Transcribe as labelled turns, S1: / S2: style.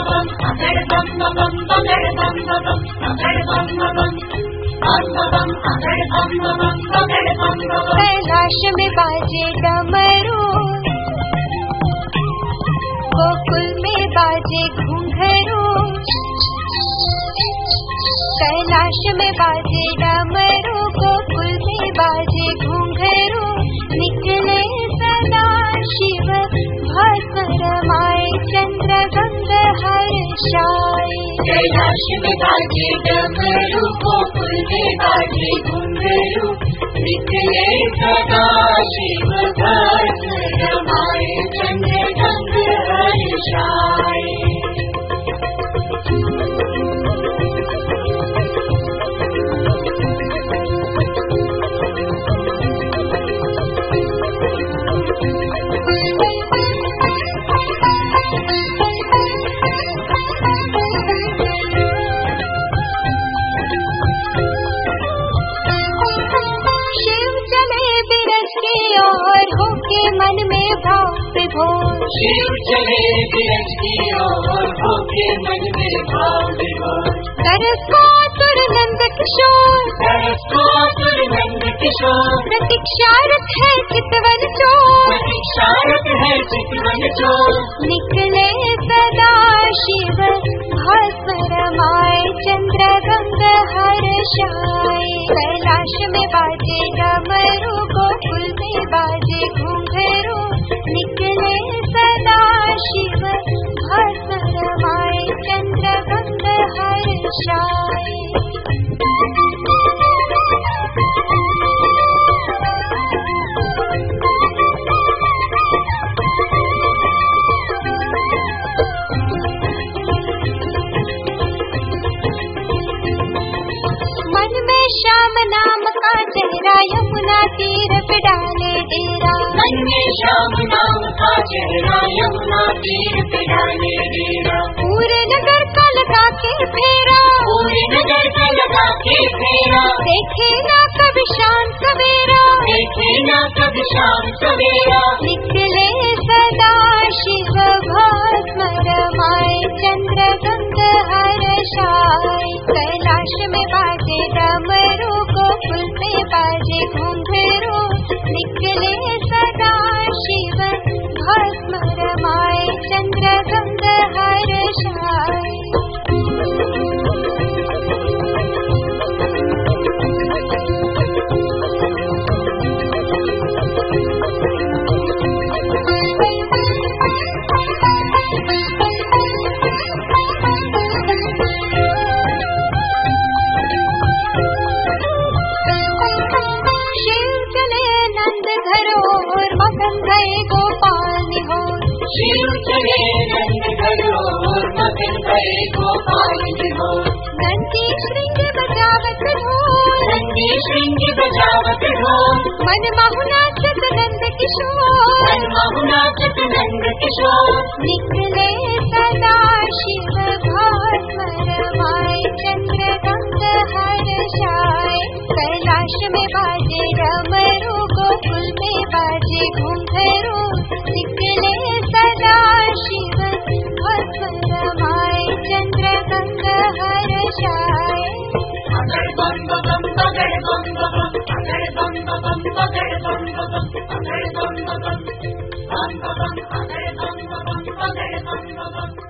S1: कैलाश में बाजे डमरू, गोकुल में बाजे घुंघरू। कैलाश में बाजे डमरू, गोकुल में बाजे घुंघरू। निकले सदा शिव भस्म रमाए, चंद्र गंग हर्षाए।
S2: कैलाश में बाजे डमरू, गोकुल में बाजे घुंघरू। निकले सदा शिव भस्म रमाए, चंद्र गंग हर्षाए।
S1: मन में भाव विभोर,
S2: शिव चले बिरज की ओर, होके मन में भाव विभोर।
S1: तरस को आतुर नंद किशोर,
S2: तरस को आतुर नंद किशोर।
S1: प्रतीक्षारत है चितवन चोर,
S2: प्रतीक्षारत है चितवन चोर।
S1: निकले सदा शिव भस्म रमाए, चंद्र गंग हर्षाए। कैलाश में बाजे डमरू, गोकुल में बाजे घुंघरू। निकले सदा शिव भस्म रमाए, चंद्र गंग हर्षाए। मन में श्याम नाम का चेहरा, यमुना तीर पे डाले डेरा।
S2: मन में श्याम नाम का चेहरा, यमुना तीर पे डाले डेरा।
S1: पूरे नगर का लगा के फेरा,
S2: पूरे नगर का लगा के फेरा।
S1: देखे ना कभी शाम सवेरा,
S2: देखे ना कभी शाम सवेरा।
S1: निकले सदा शिव भस्म रमाए, चंद्र गंग हर्षाए। कैलाश में बाजे डमरू, गोकुल में बाजे घुंघरू। निकले सदा शिव भस्म रमाए, चंद्र गंग हर्षाए।
S2: शिव चले नंद घरोर, मगन भये गोपाल बिहोर।
S1: नंदी श्रृंग बजावत ढोल,
S2: नंदी श्रृंग बजावत ढोल।
S1: मन बहुनाचत नंद किशोर,
S2: मन बहुनाचत नंद किशोर।
S1: निकले सदा शिव भस्म रमाए, चंद्र गंग हर्षाए। कैलाश में बाजे डमरू, गोकुल में बाजे घुंघरू। निकले सदा शिव भस्म रमाए, चंद्र गंग हर्षाए।
S2: अगर बम बम बगर बम बम, अगर बम बम बगर बम बम, अगर बम बम बम बम, अगर बम बम बगर बम बम।